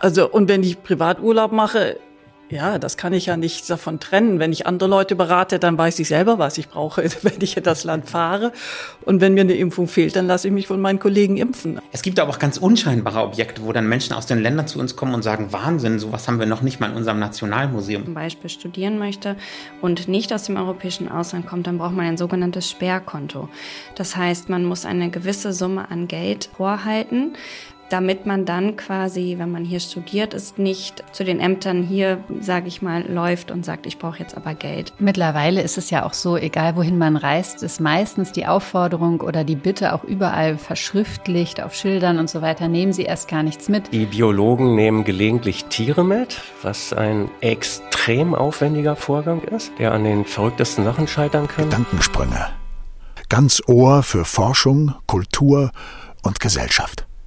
Also, und wenn ich Privaturlaub mache, ja, das kann ich ja nicht davon trennen. Wenn ich andere Leute berate, dann weiß ich selber, was ich brauche, wenn ich in das Land fahre. Und wenn mir eine Impfung fehlt, dann lasse ich mich von meinen Kollegen impfen. Es gibt aber auch ganz unscheinbare Objekte, wo dann Menschen aus den Ländern zu uns kommen und sagen, Wahnsinn, sowas haben wir noch nicht mal in unserem Nationalmuseum. Zum Beispiel studieren möchte und nicht aus dem europäischen Ausland kommt, dann braucht man ein sogenanntes Sperrkonto. Das heißt, man muss eine gewisse Summe an Geld vorhalten, damit man dann quasi, wenn man hier studiert, ist nicht zu den Ämtern hier, sage ich mal, läuft und sagt, ich brauche jetzt aber Geld. Mittlerweile ist es ja auch so, egal wohin man reist, ist meistens die Aufforderung oder die Bitte auch überall verschriftlicht auf Schildern und so weiter, nehmen Sie erst gar nichts mit. Die Biologen nehmen gelegentlich Tiere mit, was ein extrem aufwendiger Vorgang ist, der an den verrücktesten Sachen scheitern kann. Gedankensprünge. Ganz Ohr für Forschung, Kultur und Gesellschaft.